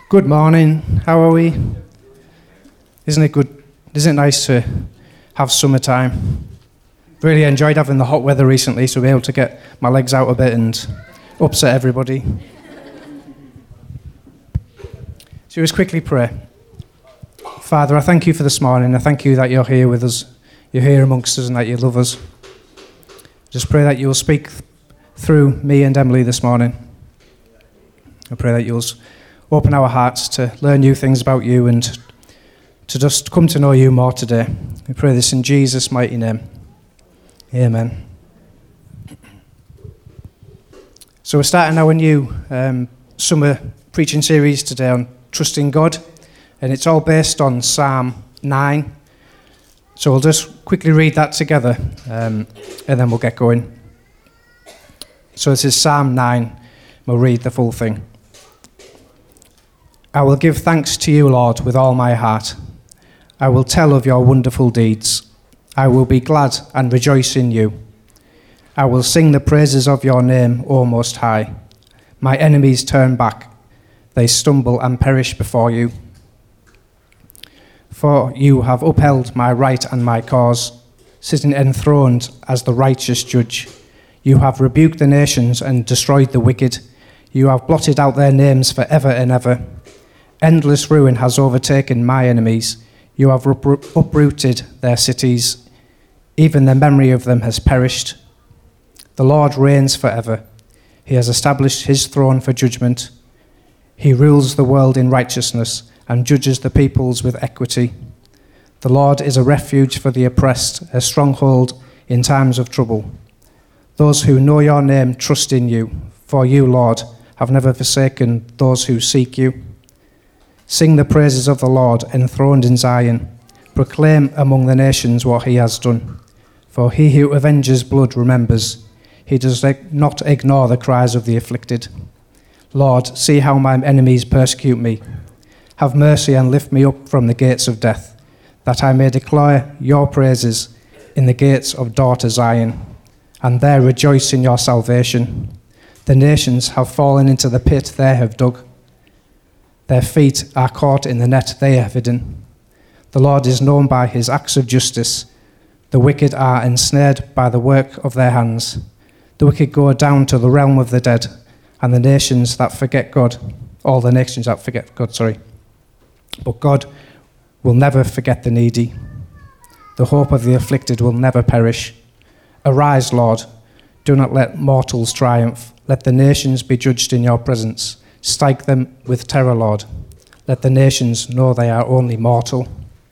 Good morning. How are we? Isn't it good? Isn't it nice to have summertime? Really enjoyed having the hot weather recently, so be able to get my legs out a bit and upset everybody. So let's quickly pray. Father, I thank you for this morning. I thank you that you're here with us. You're here amongst us and that you love us. Just pray that you will speak through me and Emily this morning. I pray that you'll open our hearts to learn new things about you and to just come to know you more today. We pray this in Jesus' mighty name. Amen. So we're starting our new summer preaching series today on trusting God, and it's all based on Psalm 9. So we'll just quickly read that together, and then we'll get going. So this is Psalm 9. We'll read the full thing. I will give thanks to you, Lord, with all my heart. I will tell of your wonderful deeds. I will be glad and rejoice in you. I will sing the praises of your name, O Most High. My enemies turn back. They stumble and perish before you. For you have upheld my right and my cause, sitting enthroned as the righteous judge. You have rebuked the nations and destroyed the wicked. You have blotted out their names forever and ever. Endless ruin has overtaken my enemies. You have uprooted their cities. Even the memory of them has perished. The Lord reigns forever. He has established his throne for judgment. He rules the world in righteousness and judges the peoples with equity. The Lord is a refuge for the oppressed, a stronghold in times of trouble. Those who know your name trust in you, for you, Lord, have never forsaken those who seek you. Sing the praises of the Lord enthroned in Zion. Proclaim among the nations what he has done. For he who avenges blood remembers. He does not ignore the cries of the afflicted. Lord, see how my enemies persecute me. Have mercy and lift me up from the gates of death, that I may declare your praises in the gates of daughter Zion, and there rejoice in your salvation. The nations have fallen into the pit they have dug. Their feet are caught in the net they have hidden. The Lord is known by his acts of justice. The wicked are ensnared by the work of their hands. The wicked go down to the realm of the dead, and the nations that forget God, all the nations that forget God, But God will never forget the needy. The hope of the afflicted will never perish. Arise, Lord. Do not let mortals triumph. Let the nations be judged in your presence. Strike them with terror, Lord. Let the nations know they are only mortal.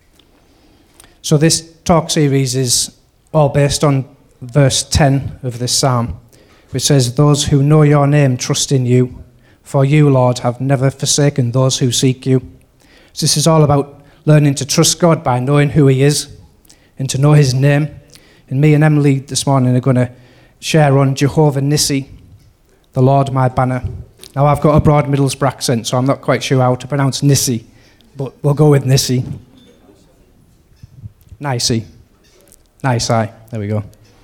So this talk series is all based on verse 10 of this psalm, which says, those who know your name trust in you, for you, Lord, have never forsaken those who seek you. So this is all about learning to trust God by knowing who he is and to know his name. And me and Emily this morning are going to share on Jehovah Nissi, the Lord my banner. Now, I've got a broad Middlesbrough accent, so I'm not quite sure how to pronounce Nissi, but we'll go with Nissi. Nicey. Nice-eye. There we go.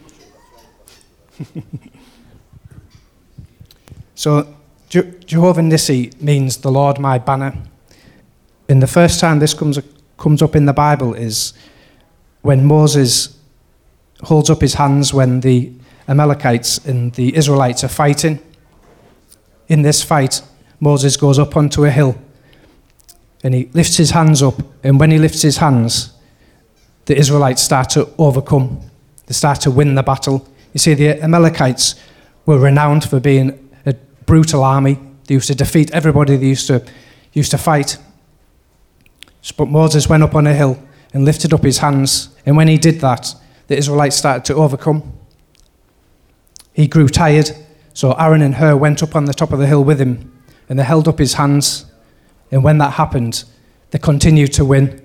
So, Jehovah Nissi means the Lord my banner. And the first time this comes up in the Bible is when Moses holds up his hands when the Amalekites and the Israelites are fighting. In this fight, Moses goes up onto a hill and he lifts his hands up, and when he lifts his hands, the Israelites start to overcome. They start to win the battle. You see, the Amalekites were renowned for being a brutal army. They used to defeat everybody they used to fight. But Moses went up on a hill and lifted up his hands, and when he did that, the Israelites started to overcome. He grew tired, so Aaron and Hur went up on the top of the hill with him, and they held up his hands, and when that happened, they continued to win.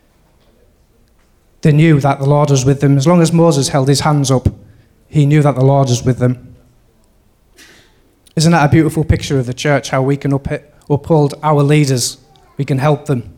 They knew that the Lord was with them. As long as Moses held his hands up, he knew that the Lord was with them. Isn't that a beautiful picture of the church, how we can uphold our leaders? We can help them.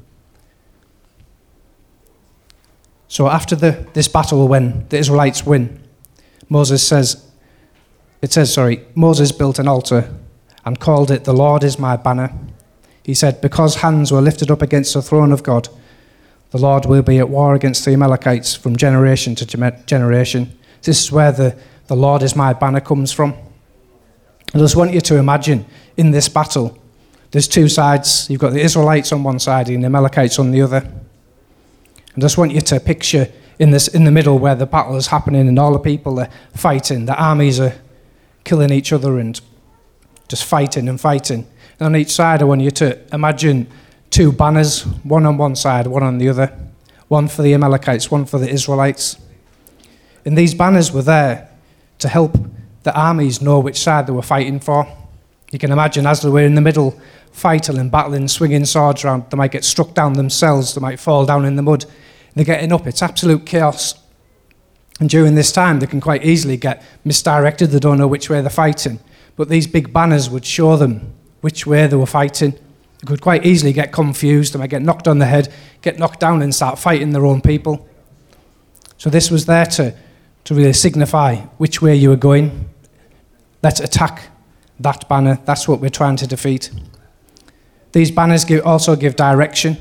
So after this battle, when the Israelites win, Moses built an altar and called it, "The Lord is my banner." He said, because hands were lifted up against the throne of God, the Lord will be at war against the Amalekites from generation to generation. This is where the Lord is my banner comes from. I just want you to imagine in this battle, there's two sides. You've got the Israelites on one side and the Amalekites on the other. I just want you to picture in the middle where the battle is happening and all the people are fighting. The armies are killing each other and just fighting and fighting. And on each side, I want you to imagine two banners, one on one side, one on the other. One for the Amalekites, one for the Israelites. And these banners were there to help the armies know which side they were fighting for. You can imagine as they were in the middle, fighting and battling, swinging swords around, they might get struck down themselves, they might fall down in the mud. They're getting up, it's absolute chaos. And during this time, they can quite easily get misdirected, they don't know which way they're fighting. But these big banners would show them which way they were fighting. They could quite easily get confused, they might get knocked on the head, get knocked down and start fighting their own people. So this was there to really signify which way you were going. Let's attack that banner. That's what we're trying to defeat. These banners also give direction.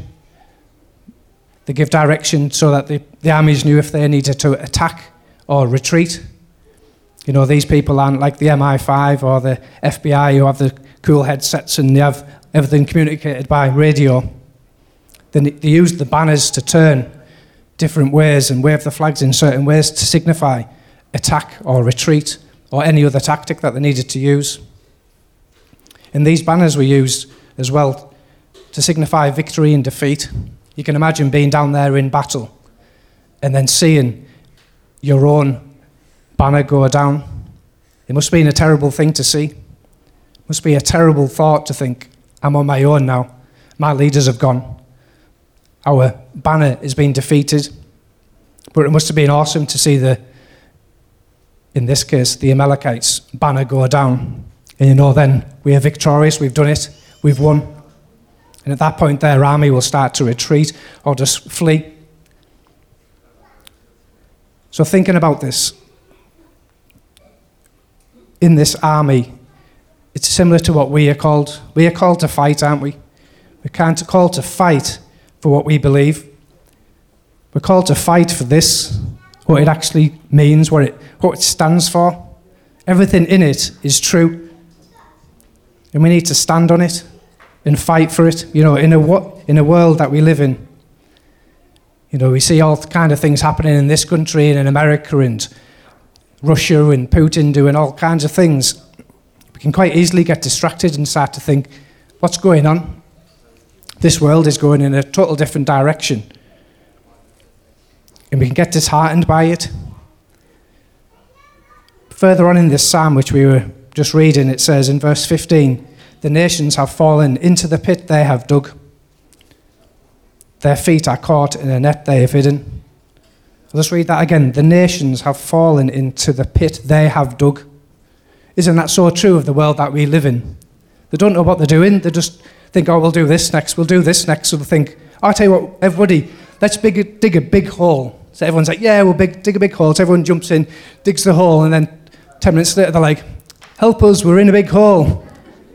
They give direction so that the armies knew if they needed to attack or retreat. You know, these people aren't like the MI5 or the FBI who have the cool headsets and they have everything communicated by radio. They use the banners to turn different ways and wave the flags in certain ways to signify attack or retreat or any other tactic that they needed to use. And these banners were used as well to signify victory and defeat. You can imagine being down there in battle and then seeing your own banner go down. It must have been a terrible thing to see. It must be a terrible thought to think, I'm on my own now. My leaders have gone. Our banner is being defeated. But it must have been awesome to see in this case, the Amalekites' banner go down. And you know, then we are victorious, we've done it, we've won. And at that point, their army will start to retreat or just flee. So thinking about this, in this army, it's similar to what we are called. We are called to fight, aren't we? We're called to fight for what we believe. We're called to fight for this, what it actually means, what it stands for. Everything in it is true. And we need to stand on it and fight for it. You know, in a world that we live in, you know, we see all kind of things happening in this country and in America and Russia and Putin doing all kinds of things. We can quite easily get distracted and start to think, what's going on? This world is going in a total different direction. And we can get disheartened by it. Further on in this psalm, which we were just reading, it says in verse 15, the nations have fallen into the pit they have dug. Their feet are caught in a net they have hidden. Let's read that again. The nations have fallen into the pit they have dug. Isn't that so true of the world that we live in? They don't know what they're doing. They just think, oh, we'll do this next, we'll do this next. So they think, oh, I'll tell you what, everybody, let's dig a big hole. So everyone's like, yeah, we'll dig a big hole. So everyone jumps in, digs the hole, and then 10 minutes later they're like, help us, we're in a big hole.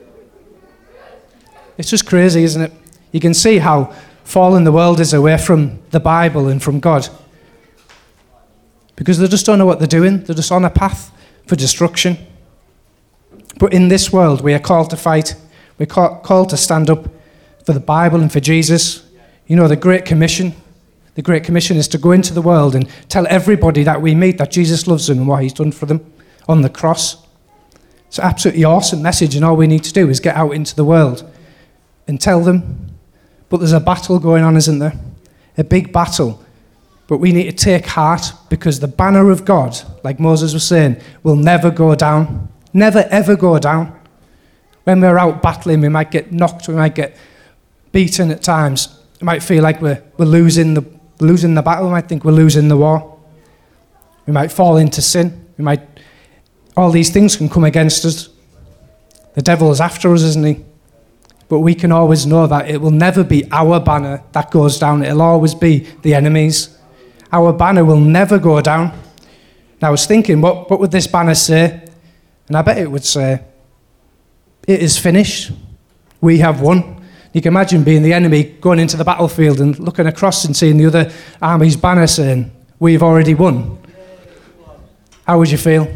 It's just crazy, isn't it? You can see how fallen the world is away from the Bible and from God. Because they just don't know what they're doing. They're just on a path for destruction. But in this world, we are called to fight. We're called to stand up for the Bible and for Jesus. You know, the Great Commission. The Great Commission is to go into the world and tell everybody that we meet that Jesus loves them and what he's done for them on the cross. It's an absolutely awesome message, and all we need to do is get out into the world and tell them. But there's a battle going on, isn't there? A big battle. But we need to take heart, because the banner of God, like Moses was saying, will never go down. Never, ever go down. When we're out battling, we might get knocked, we might get beaten at times. It might feel like we're losing the battle. We might think we're losing the war. We might fall into sin. All these things can come against us. The devil is after us, isn't he? But we can always know that it will never be our banner that goes down. It'll always be the enemy's. Our banner will never go down. And I was thinking, what would this banner say? And I bet it would say, it is finished. We have won. You can imagine being the enemy, going into the battlefield and looking across and seeing the other army's banner saying, "We've already won." How would you feel?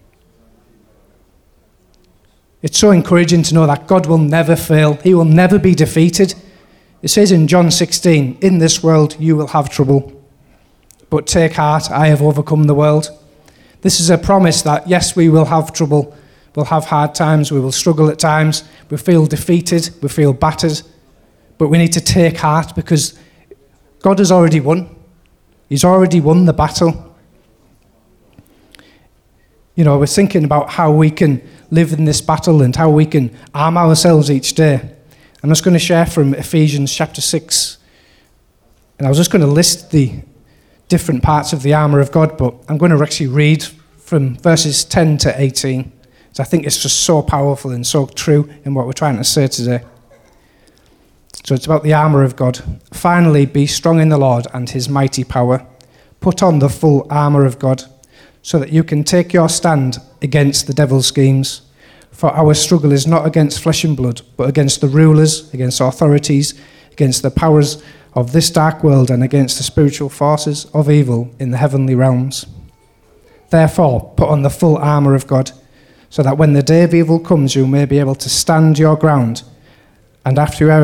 It's so encouraging to know that God will never fail. He will never be defeated. It says in John 16, "In this world you will have trouble, but take heart, I have overcome the world." This is a promise that, yes, we will have trouble. We'll have hard times. We will struggle at times. We feel defeated. We feel battered. But we need to take heart because God has already won. He's already won the battle. You know, we're thinking about how we can live in this battle and how we can arm ourselves each day. I'm just going to share from Ephesians chapter 6. And I was just going to list the different parts of the armour of God, but I'm going to actually read from verses 10 to 18. So I think it's just so powerful and so true in what we're trying to say today. So it's about the armour of God. "Finally, be strong in the Lord and his mighty power. Put on the full armour of God, so that you can take your stand against the devil's schemes. For our struggle is not against flesh and blood, but against the rulers, against authorities, against the powers of this dark world, and against the spiritual forces of evil in the heavenly realms. Therefore, put on the full armour of God, so that when the day of evil comes, you may be able to stand your ground, and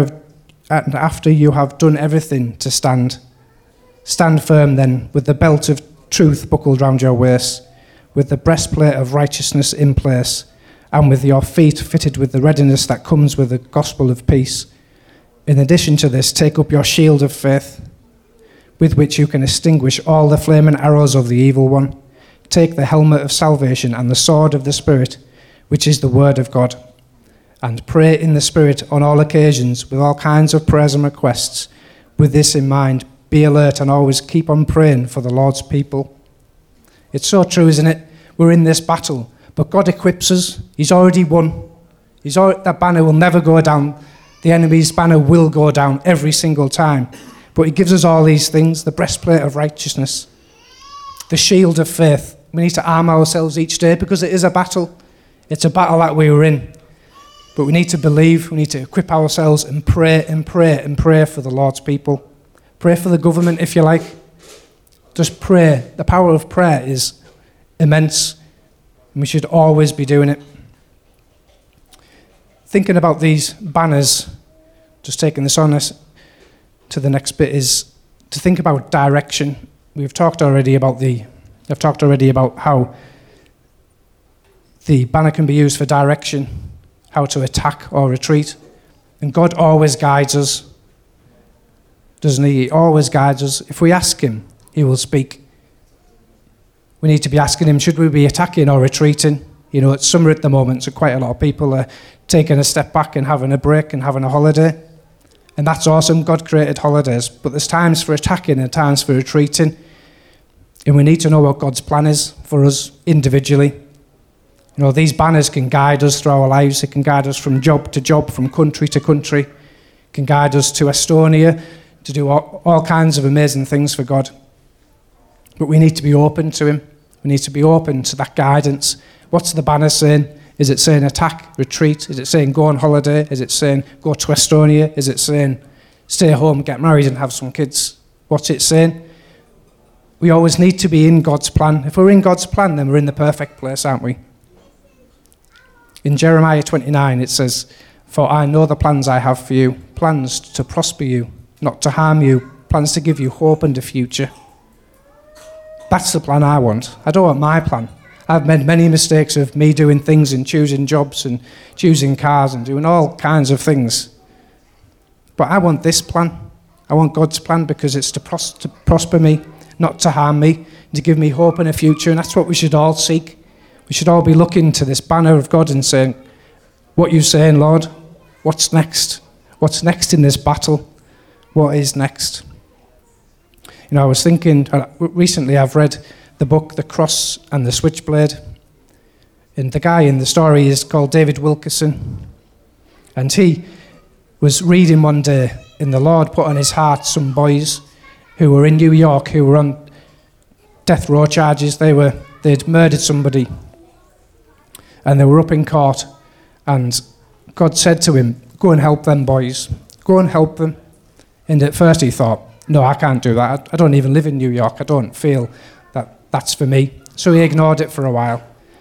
after you have done everything to stand. Stand firm then, with the belt of truth buckled round your waist, with the breastplate of righteousness in place, and with your feet fitted with the readiness that comes with the gospel of peace. In addition to this, take up your shield of faith, with which you can extinguish all the flaming arrows of the evil one. Take the helmet of salvation and the sword of the Spirit, which is the word of God. And pray in the Spirit on all occasions with all kinds of prayers and requests. With this in mind, be alert and always keep on praying for the Lord's people." It's so true, isn't it? We're in this battle, but God equips us. He's already won. That banner will never go down. The enemy's banner will go down every single time. But he gives us all these things: the breastplate of righteousness, the shield of faith. We need to arm ourselves each day because it is a battle. It's a battle that we were in. But we need to believe, we need to equip ourselves and pray and pray and pray for the Lord's people. Pray for the government if you like. Just pray. The power of prayer is immense, and we should always be doing it. Thinking about these banners, just taking this on us to the next bit, is to think about direction. I've talked already about how the banner can be used for direction, how to attack or retreat. And God always guides us, doesn't he? He always guides us. If we ask him, he will speak. We need to be asking him, should we be attacking or retreating? You know, it's summer at the moment, so quite a lot of people are taking a step back and having a break and having a holiday. And that's awesome. God created holidays. But there's times for attacking and times for retreating. And we need to know what God's plan is for us individually. You know, these banners can guide us through our lives. It can guide us from job to job, from country to country. It can guide us to Estonia to do all kinds of amazing things for God. But we need to be open to him. We need to be open to that guidance. What's the banner saying? Is it saying attack, retreat? Is it saying go on holiday? Is it saying go to Estonia? Is it saying stay home, get married and have some kids? What's it saying? We always need to be in God's plan. If we're in God's plan, then we're in the perfect place, aren't we? In Jeremiah 29, it says, "For I know the plans I have for you, plans to prosper you, not to harm you, plans to give you hope and a future." That's the plan I want. I don't want my plan. I've made many mistakes of me doing things and choosing jobs and choosing cars and doing all kinds of things. But I want this plan. I want God's plan because it's to prosper me, not to harm me, to give me hope and a future. And that's what we should all seek. We should all be looking to this banner of God and saying, what are you saying, Lord? What's next? What's next in this battle? What is next? You know, I was thinking, recently I've read the book, The Cross and the Switchblade. And the guy in the story is called David Wilkerson. And he was reading one day, and the Lord put on his heart some boys who were in New York, who were on death row charges. They'd murdered somebody. And they were up in court. And God said to him, go and help them boys. Go and help them. And at first he thought, no, I can't do that. I don't even live in New York. I don't feel that that's for me. So he ignored it for a while.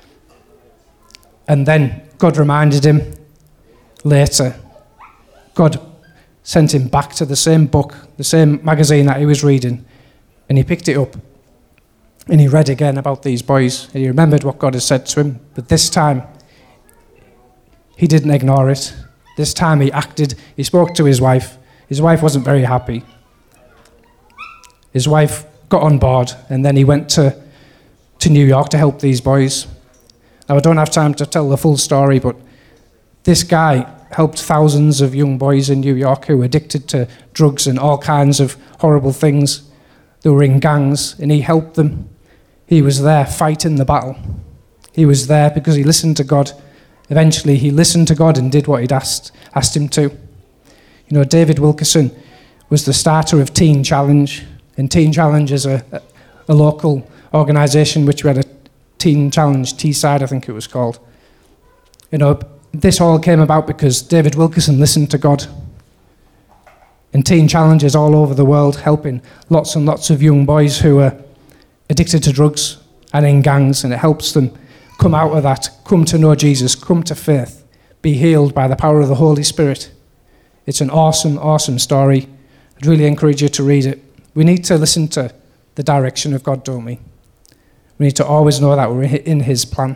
And then God reminded him later. God sent him back to the same book, the same magazine that he was reading. And he picked it up. And he read again about these boys. And he remembered what God had said to him. But this time, he didn't ignore it. This time he acted. He spoke to his wife. His wife wasn't very happy. His wife got on board, and then he went to New York to help these boys. Now, I don't have time to tell the full story, but this guy helped thousands of young boys in New York who were addicted to drugs and all kinds of horrible things. They were in gangs, and he helped them. He was there fighting the battle. He was there because he listened to God. Eventually, he listened to God and did what he'd asked him to. You know, David Wilkerson was the starter of Teen Challenge, and Teen Challenge is a local organisation which we had a Teen Challenge Teesside, I think it was called. You know, this all came about because David Wilkerson listened to God. And Teen Challenges all over the world helping lots and lots of young boys who are addicted to drugs and in gangs, and it helps them come out of that, come to know Jesus, come to faith, be healed by the power of the Holy Spirit. It's an awesome, awesome story. I'd really encourage you to read it. We need to listen to the direction of God, don't we? We need to always know that we're in his plan.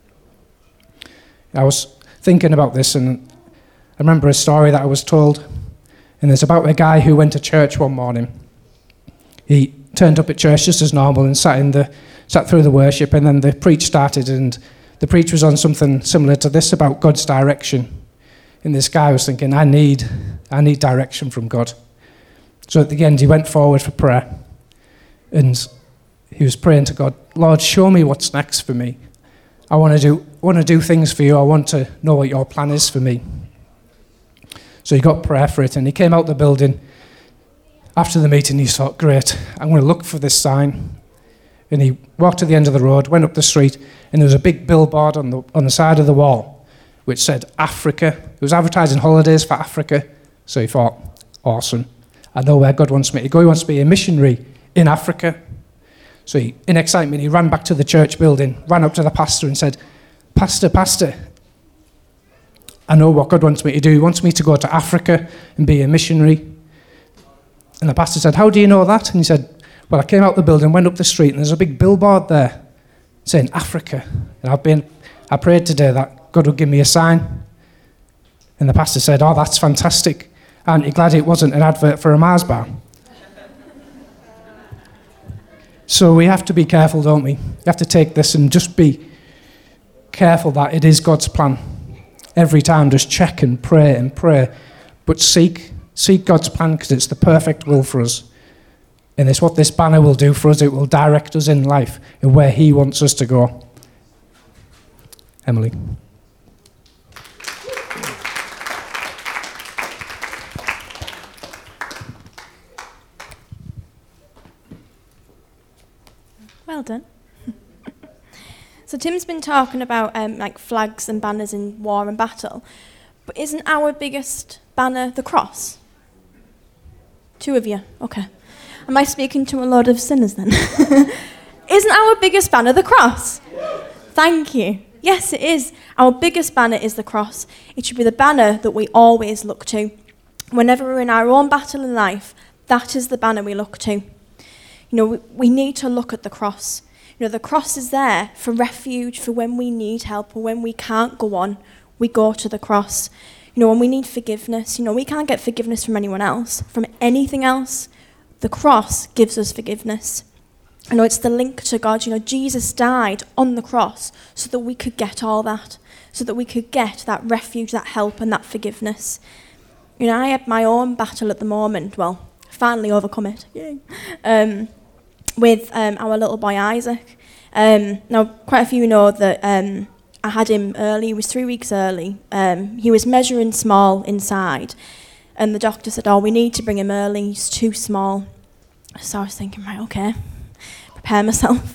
I was thinking about this, and I remember a story that I was told, and it's about a guy who went to church one morning. He turned up at church just as normal and sat through the worship, and then the preach started, and the preach was on something similar to this about God's direction. And this guy was thinking, I need direction from God. So at the end, he went forward for prayer, and he was praying to God, Lord, show me what's next for me. I want to do things for you. I want to know what your plan is for me. So he got prayer for it, and he came out the building. After the meeting, he thought, great, I'm going to look for this sign. And he walked to the end of the road, went up the street, and there was a big billboard on the side of the wall which said Africa. It was advertising holidays for Africa. So he thought, awesome. I know where God wants me to go. He wants to be a missionary in Africa. So he, in excitement, he ran back to the church building, ran up to the pastor and said, Pastor, I know what God wants me to do. He wants me to go to Africa and be a missionary. And the pastor said, how do you know that? And he said, well, I came out the building, went up the street, and there's a big billboard there saying Africa. And I prayed today that God would give me a sign. And the pastor said, oh, that's fantastic. Aren't you glad it wasn't an advert for a Mars bar? So we have to be careful, don't we? We have to take this and just be careful that it is God's plan. Every time, just check and pray. But seek God's plan, because it's the perfect will for us. And it's what this banner will do for us. It will direct us in life and where he wants us to go. Emily. Well done. So Tim's been talking about like flags and banners in war and battle, but isn't our biggest banner the cross? Two of you, okay. Am I speaking to a lot of sinners then? Isn't our biggest banner the cross? Thank you. Yes, it is. Our biggest banner is the cross. It should be the banner that we always look to. Whenever we're in our own battle in life, that is the banner we look to. You know, we need to look at the cross. You know, the cross is there for refuge, for when we need help or when we can't go on, we go to the cross. You know, when we need forgiveness, you know, we can't get forgiveness from anyone else, from anything else. The cross gives us forgiveness. You know, it's the link to God. You know, Jesus died on the cross so that we could get all that, so that we could get that refuge, that help and that forgiveness. You know, I have my own battle at the moment, well, finally overcome it, yay, with our little boy Isaac. Now, quite a few know that I had him early. He was 3 weeks early. He was measuring small inside, and the doctor said, oh, we need to bring him early, he's too small. So I was thinking, right, okay, prepare myself.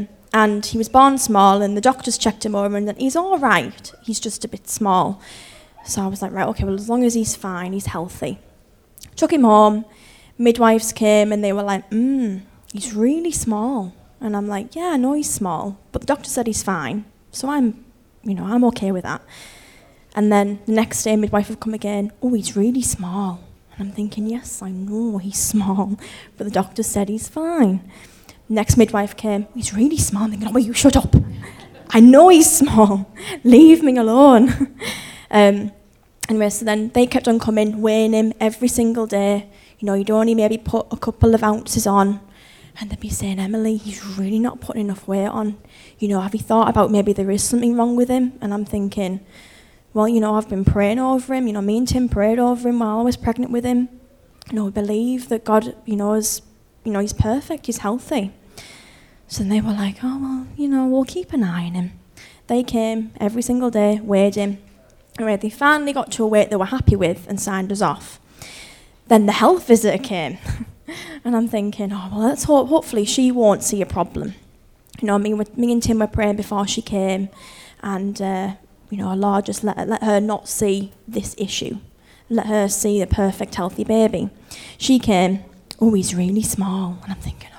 And he was born small, and the doctors checked him over, and he's all right, he's just a bit small. So I was like, right, okay, well, as long as he's fine, he's healthy. Took him home, midwives came and they were like, he's really small. And I'm like, yeah, I know he's small, but the doctor said he's fine. So I'm okay with that. And then the next day, midwife would come again, oh, he's really small. And I'm thinking, yes, I know he's small, but the doctor said he's fine. Next midwife came, he's really small. I'm thinking, oh, well, you shut up. I know he's small. Leave me alone. Anyway, so then they kept on coming, weighing him every single day. You'd only maybe put a couple of ounces on. And they'd be saying, Emily, he's really not putting enough weight on. Have you thought about maybe there is something wrong with him? And I'm thinking, well, I've been praying over him. Me and Tim prayed over him while I was pregnant with him. We believe that God, is, he's perfect, he's healthy. So they were like, oh, well, we'll keep an eye on him. They came every single day, weighed him. And they finally got to a weight they were happy with and signed us off. Then the health visitor came. And I'm thinking, oh, well, let's hopefully she won't see a problem. Me and Tim were praying before she came. And, Lord, just let her not see this issue. Let her see the perfect, healthy baby. She came, oh, he's really small. And I'm thinking,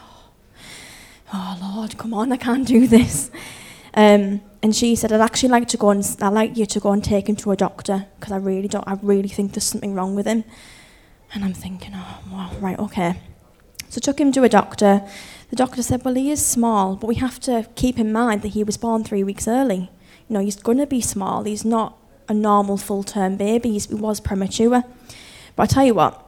oh, Lord, come on, I can't do this. And she said, I'd like you to go and take him to a doctor because I really think there's something wrong with him. And I'm thinking, oh, well, right, okay. So I took him to a doctor. The doctor said, well, he is small, but we have to keep in mind that he was born 3 weeks early. He's going to be small. He's not a normal full-term baby. He was premature. But I tell you what,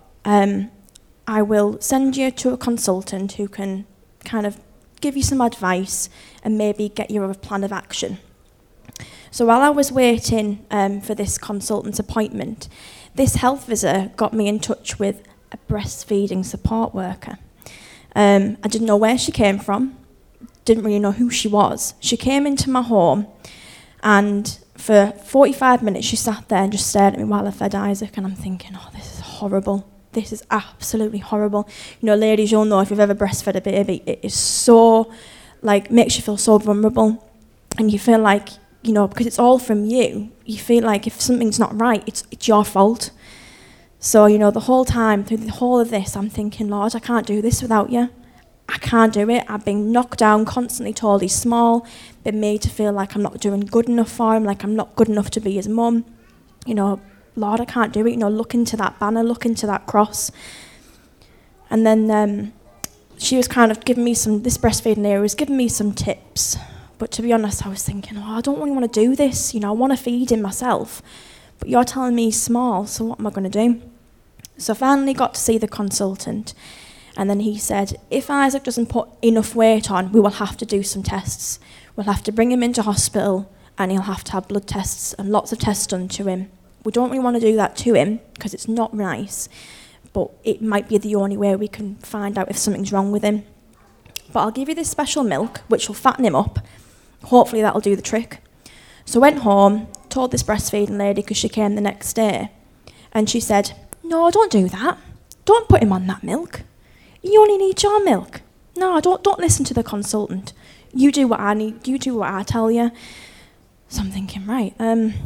I will send you to a consultant who can kind of give you some advice and maybe get you a plan of action. So while I was waiting for this consultant's appointment, this health visitor got me in touch with a breastfeeding support worker. I didn't know where she came from, didn't really know who she was. She came into my home and for 45 minutes she sat there and just stared at me while I fed Isaac, and I'm thinking, oh, this is horrible. This is absolutely horrible. Ladies, you'll know if you've ever breastfed a baby, it is so, makes you feel so vulnerable. And you feel like, because it's all from you, you feel like if something's not right, it's your fault. So, the whole time, through the whole of this, I'm thinking, Lord, I can't do this without you. I can't do it. I've been knocked down, constantly told he's small, been made to feel like I'm not doing good enough for him, like I'm not good enough to be his mum. Lord, I can't do it. Look into that banner, look into that cross. And then she was kind of giving me this breastfeeding area was giving me some tips. But to be honest, I was thinking, I don't really want to do this. I want to feed him myself. But you're telling me he's small, so what am I going to do? So I finally got to see the consultant. And then he said, if Isaac doesn't put enough weight on, we will have to do some tests. We'll have to bring him into hospital and he'll have to have blood tests and lots of tests done to him. We don't really want to do that to him because it's not nice, but it might be the only way we can find out if something's wrong with him. But I'll give you this special milk, which will fatten him up. Hopefully that'll do the trick. So I went home, told this breastfeeding lady because she came the next day, and she said, no, don't do that. Don't put him on that milk. You only need your milk. No, don't listen to the consultant. You do what I need. You do what I tell you. So I'm thinking, right,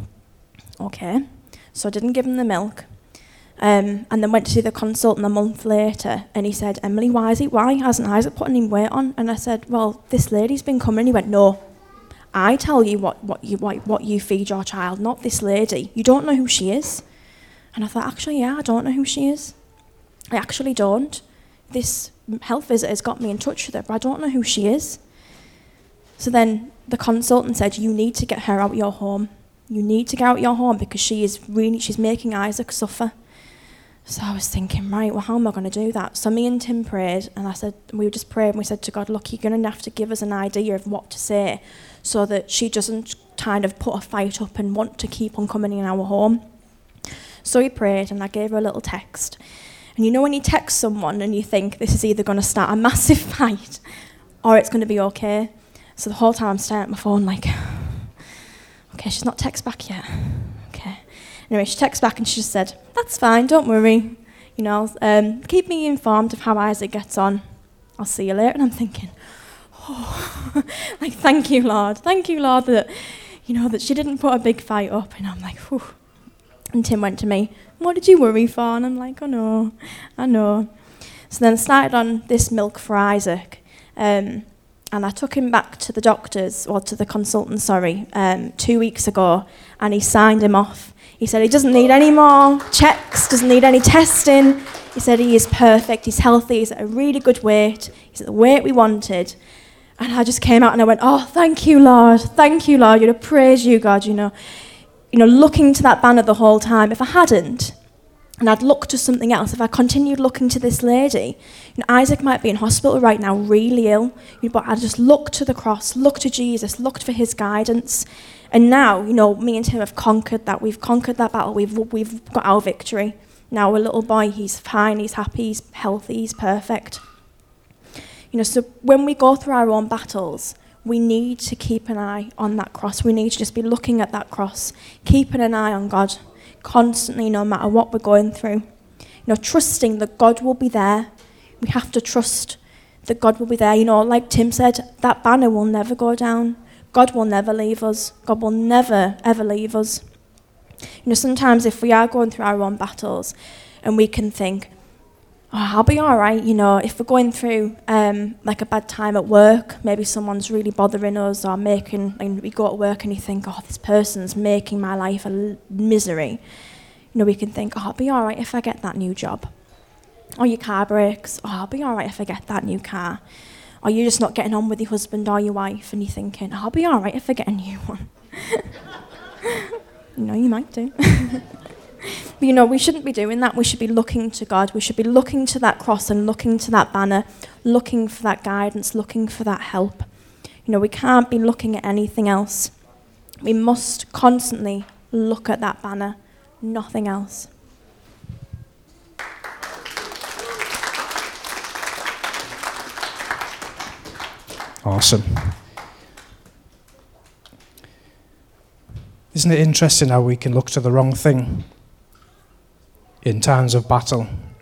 okay. So I didn't give him the milk. And then went to see the consultant a month later, and he said, Emily, why hasn't Isaac put any weight on? And I said, well, this lady's been coming. And he went, no, I tell you what you feed your child, not this lady. You don't know who she is. And I thought, actually, yeah, I don't know who she is. I actually don't. This health visitor has got me in touch with her, but I don't know who she is. So then the consultant said, you need to get her out of your home. You need to get out of your home because she's making Isaac suffer. So I was thinking, right, well, how am I going to do that? So me and Tim prayed, and we just prayed, and we said to God, look, you're going to have to give us an idea of what to say so that she doesn't kind of put a fight up and want to keep on coming in our home. So we prayed, and I gave her a little text. And when you text someone and you think this is either going to start a massive fight or it's going to be okay. So the whole time I'm staring at my phone like, okay, she's not text back yet. Okay. Anyway, she texts back and she just said, that's fine, don't worry. Keep me informed of how Isaac gets on. I'll see you later. And I'm thinking, thank you, Lord. Thank you, Lord, that, that she didn't put a big fight up. And I'm like, whew. And Tim went to me, what did you worry for? And I'm like, I know. So then I started on this milk for Isaac. And I took him back to the doctors, or to the consultant, 2 weeks ago, and he signed him off. He said he doesn't need any more checks, doesn't need any testing. He said he is perfect, he's healthy, he's at a really good weight, he's at the weight we wanted. And I just came out and I went, oh, thank you, Lord, praise you, God, looking to that banner the whole time. If I hadn't, and I'd looked to something else, if I continued looking to this lady, Isaac might be in hospital right now, really ill, but I just looked to the cross, looked to Jesus, looked for his guidance. And now, me and Tim have conquered that. We've conquered that battle. We've got our victory. Now a little boy, he's fine, he's happy, he's healthy, he's perfect. So when we go through our own battles, we need to keep an eye on that cross. We need to just be looking at that cross, keeping an eye on God constantly, no matter what we're going through. Trusting that God will be there. We have to trust that God will be there. Like Tim said, that banner will never go down. God will never leave us. God will never, ever leave us. Sometimes if we are going through our own battles and we can think, oh, I'll be all right, if we're going through like a bad time at work, maybe someone's really bothering us or and we go to work and you think, oh, this person's making my life a misery. We can think, oh, I'll be all right if I get that new job. Or your car breaks, oh, I'll be all right if I get that new car. Or you're just not getting on with your husband or your wife and you're thinking, oh, I'll be all right if I get a new one. You might do. But we shouldn't be doing that. We should be looking to God. We should be looking to that cross and looking to that banner, looking for that guidance, looking for that help. We can't be looking at anything else. We must constantly look at that banner, nothing else. Awesome. Isn't it interesting how we can look to the wrong thing in times of battle?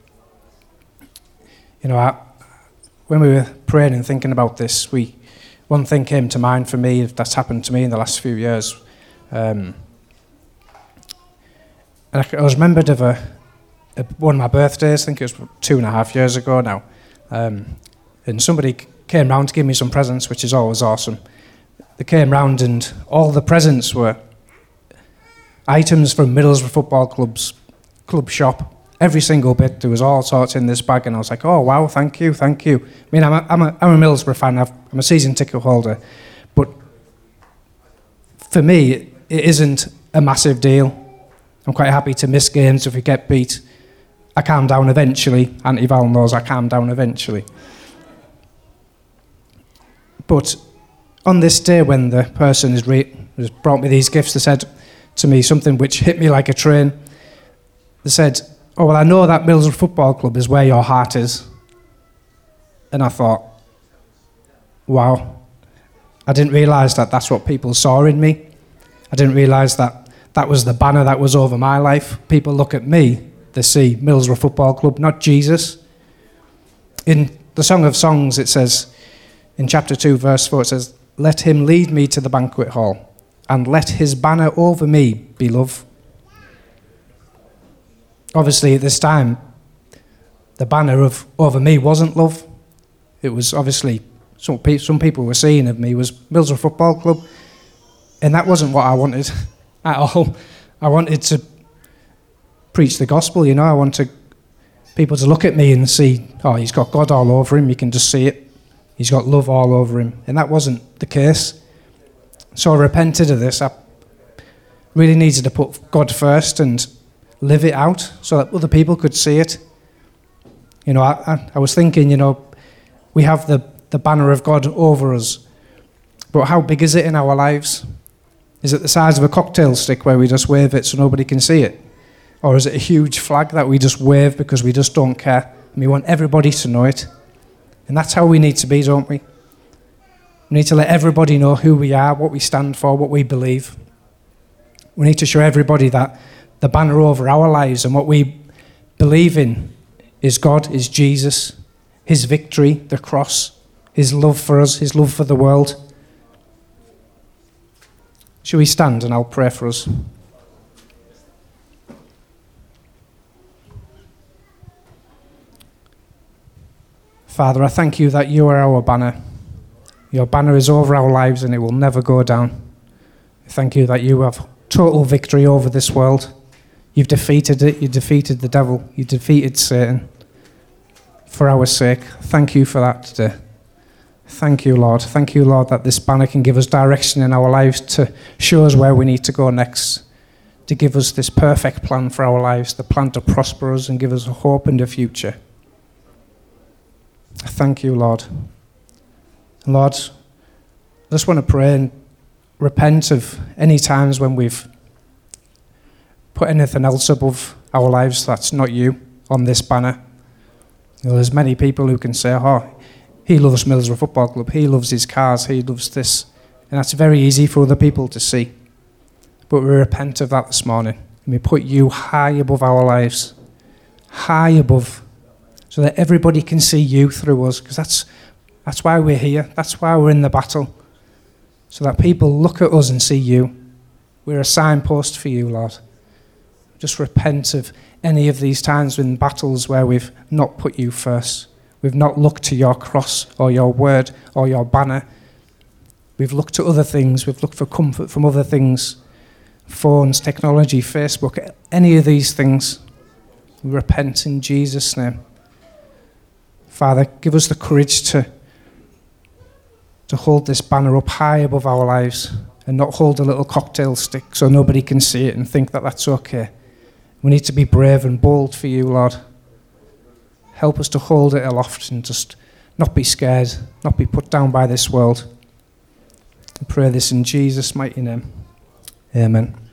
When we were praying and thinking about this, one thing came to mind for me that's happened to me in the last few years. And I was remembered of one of my birthdays, I think it was 2.5 years ago now. And somebody came round to give me some presents, which is always awesome. They came round and all the presents were items from Middlesbrough Football Club's club shop. Every single bit, there was all sorts in this bag, and I was like, oh, wow, thank you. I mean, I'm a Middlesbrough fan, I'm a season ticket holder, but for me, it isn't a massive deal. I'm quite happy to miss games if we get beat. I calm down eventually. Auntie Val knows I calm down eventually. But on this day when the person has brought me these gifts, they said to me something which hit me like a train. They said, oh, well, I know that Middlesbrough Football Club is where your heart is. And I thought, wow, I didn't realise that that's what people saw in me. I didn't realise that that was the banner that was over my life. People look at me, they see Middlesbrough Football Club, not Jesus. In the Song of Songs, it says, in chapter 2, verse 4, it says, let him lead me to the banquet hall, and let his banner over me be love. Obviously, at this time, the banner over me wasn't love. It was obviously, some people were seeing of me was Middlesbrough Football Club, and that wasn't what I wanted at all. I wanted to preach the gospel, I wanted people to look at me and see, oh, he's got God all over him, you can just see it. He's got love all over him. And that wasn't the case. So I repented of this. I really needed to put God first and live it out so that other people could see it. I was thinking, we have the banner of God over us. But how big is it in our lives? Is it the size of a cocktail stick where we just wave it so nobody can see it? Or is it a huge flag that we just wave because we just don't care and we want everybody to know it? And that's how we need to be, don't we? We need to let everybody know who we are, what we stand for, what we believe. We need to show everybody that the banner over our lives and what we believe in is God, is Jesus, his victory, the cross, his love for us, his love for the world. Shall we stand and I'll pray for us? Father, I thank you that you are our banner. Your banner is over our lives and it will never go down. I thank you that you have total victory over this world. You've defeated it. You defeated the devil. You defeated Satan. For our sake, thank you for that today. Thank you, Lord. Thank you, Lord, that this banner can give us direction in our lives to show us where we need to go next, to give us this perfect plan for our lives, the plan to prosper us and give us a hope in the future. Thank you, Lord. Lord, I just want to pray and repent of any times when we've put anything else above our lives that's not you on this banner. You know, there's many people who can say, oh, he loves Middlesbrough Football Club, he loves his cars, he loves this. And that's very easy for other people to see. But we repent of that this morning. And we put you high above our lives. High above. So that everybody can see you through us. Because that's why we're here. That's why we're in the battle. So that people look at us and see you. We're a signpost for you, Lord. Just repent of any of these times in battles where we've not put you first. We've not looked to your cross or your word or your banner. We've looked to other things. We've looked for comfort from other things. Phones, technology, Facebook, any of these things. We repent in Jesus' name. Father, give us the courage to hold this banner up high above our lives and not hold a little cocktail stick so nobody can see it and think that that's okay. We need to be brave and bold for you, Lord. Help us to hold it aloft and just not be scared, not be put down by this world. I pray this in Jesus' mighty name. Amen.